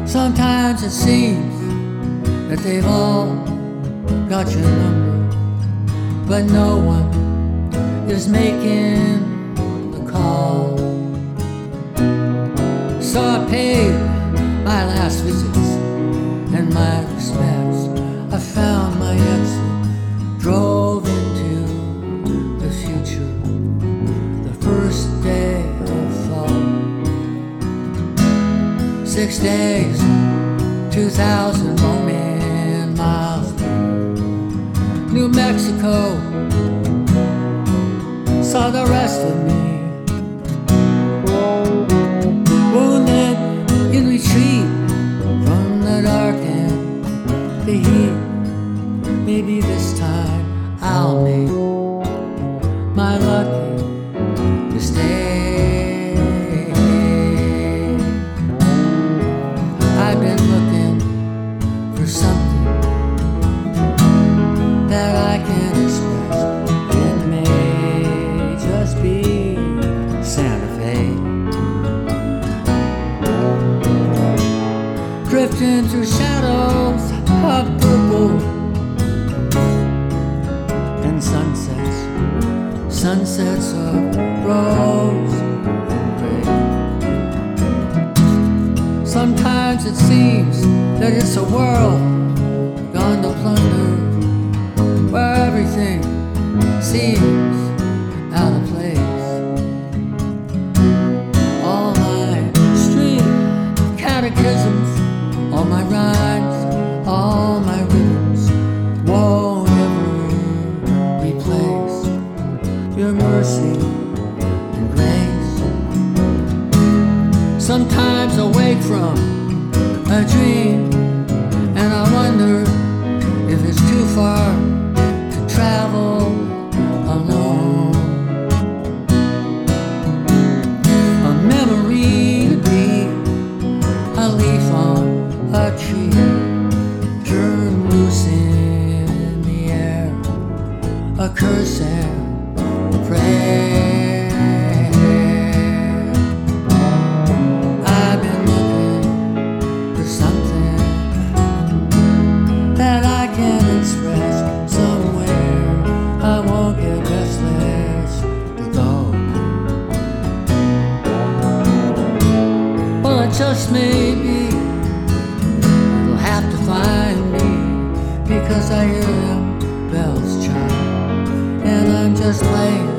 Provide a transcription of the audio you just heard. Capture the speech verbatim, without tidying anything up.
Sometimes it seems that they've all got your number, but no one is making the call. So I paid my last visits and my respects. I found my exit, drove into the future, the first day of fall. Six days, two thousand Roman miles through New Mexico, saw the rest of me. Wounded in retreat from the dark and the heat. Maybe this time I'll make my lucky mistake. I've been looking for something that I can express. It may just be Santa Fe. Drifting through shadows of purple and sunsets, sunsets of rose and gray. Sometimes it seems that it's a world gone to plunder, where everything seems out of place. All my street catechisms, all my rhymes, all my rhythms won't ever replace your mercy and grace. Sometimes awake from a dream, and I wonder if it's too far to travel alone. A memory to be a leaf on a tree, turned loose in the air, a curse and a prayer. I've been looking for something that I can express somewhere. I won't get restless to go. Well, it just may be you'll have to find me, because I hear them bells chime, and I'm just laying